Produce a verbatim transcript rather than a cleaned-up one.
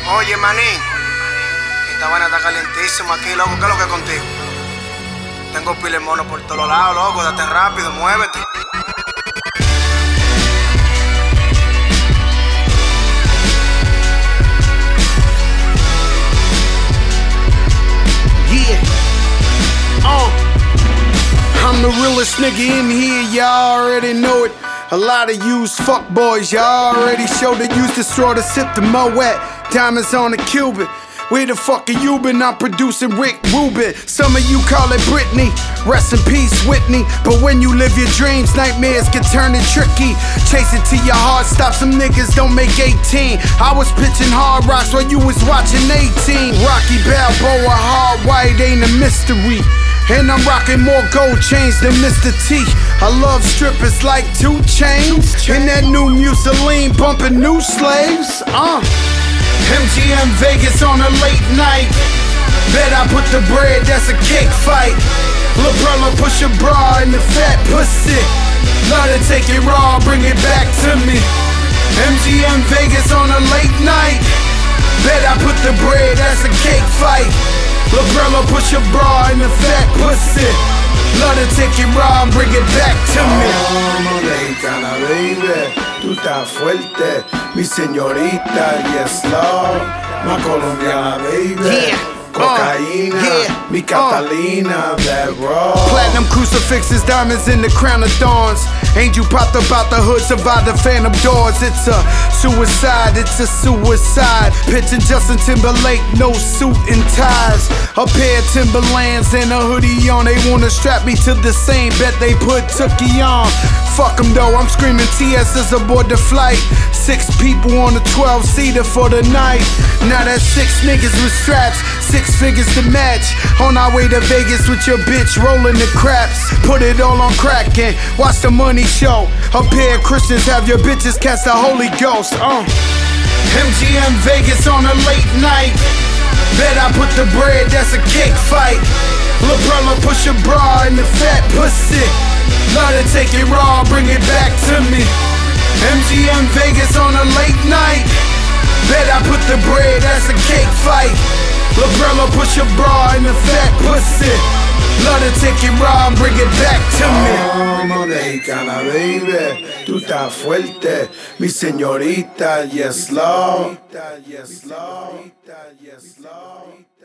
Oye, maní, esta vaina está calientísima aquí, loco. ¿Qué es lo que es contigo? Tengo pile mono por todos lados, loco. Date rápido, muévete. Yeah. Uh. I'm the realest nigga in here, y'all already know it. A lot of yous fuckboys, y'all already showed that used to straw to sip the Moet. Diamonds on the Cuban. Where the fuck have you been? I'm producing Rick Rubin. Some of you call it Britney. Rest in peace, Whitney. But when you live your dreams, nightmares can turn it tricky. Chase it till your heart stops. Some niggas don't make eighteen. I was pitching hard rocks while you was watching eighteen. Rocky Balboa, hard white ain't a mystery. And I'm rocking more gold chains than Mister T. I love strippers like two Chainz. And that new Mussolini bumping new slaves. Uh. M G M Vegas on a late night. Bet I put the bread, that's a cake fight. LaBrella push a bra in the fat pussy. Love to take it raw, bring it back to me. M G M Vegas on a late night. Bet I put the bread, that's a cake fight. LaBrella push a bra in the fat pussy. Love to take it raw and bring it back to me. Oh, mexicana, baby, tú estás fuerte, mi señorita, yes love, más colombiana, baby. Yeah. Cocaína, uh, yeah. mi Catalina, uh. that raw. Platinum crucifixes, diamonds in the crown of thorns. Angel popped up out the hood, survived the phantom doors. It's a suicide, it's a suicide. Pitching Justin Timberlake, no suit and ties. A pair of Timberlands and a hoodie on. They wanna strap me to the same bet they put Tookie on. Fuck them though, I'm screaming T S is aboard the flight. Six people on a twelve-seater for the night. Now that's six niggas with straps, six figures to match. On our way to Vegas with your bitch rolling the craps. Put it all on crack and watch the money show. A pair of Christians have your bitches catch the Holy Ghost. Uh. M G M Vegas on a late night. Bet I put the bread, that's a cake fight. LaBrella push a bra in the fat pussy. Love to take it raw, bring it back to me. M G M Vegas on a late night. Bet I put the bread, that's a cake fight. LaBrella push a bra in the fat pussy. Love to take it raw and bring it back to me. Oh, mexicana, baby, tú estás fuerte, mi señorita, yes love. Yes love. Yes love.